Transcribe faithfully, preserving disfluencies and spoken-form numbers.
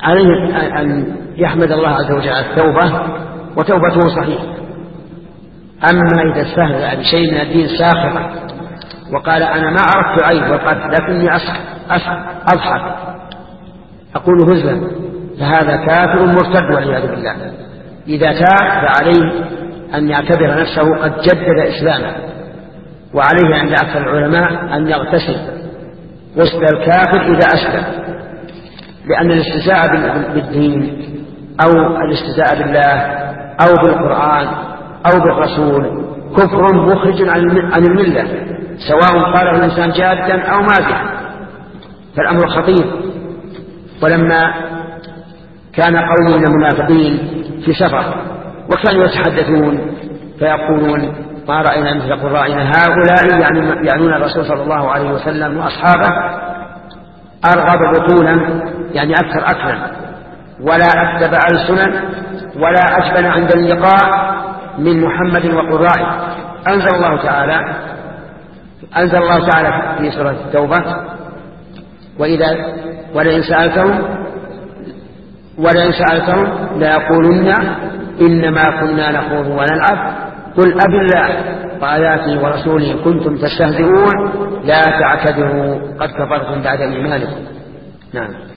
عليه أن يحمد الله عز وجل على التوبة وتوبته صحيحة. أما إذا استهزأ بشيء من الدين ساخرا وقال أنا ما عرفت عيب والقتل لكني أضحك أقول هزلا، فهذا كافر مرتد والعياذ بالله. إذا تاب فعليه أن يعتبر نفسه قد جدد إسلامه، وعليه عند أكثر العلماء أن يغتسل غسل الكافر إذا أسلم، لأن الاستهزاء بالدين أو الاستهزاء بالله أو بالقرآن أو بالرسول كفر مخرج عن الملة، سواء قاله الإنسان جادا أو مازحا، فالأمر خطير. ولما كان قوم من المنافقين في سفر وكانوا يتحدثون فيقولون ما رأينا مثل قرائنا هؤلاء، يعني يعنون الرسول صلى الله عليه وسلم وأصحابه، أرغب بطولا يعني أكثر أكلا، ولا أكذب ألسنا، ولا أجبن عند اللقاء من محمد وقرائه. أنزل الله تعالى أنزل الله تعالى في سورة التوبة وإذا ولئن سألتهم ولئن سألتهم ليقولن إنما كنا نخوض ونلعب قل أب الله وآياته ورسوله كنتم تستهزئون لا تعتذروا قد كفرتم بعد إيمانكم. نعم.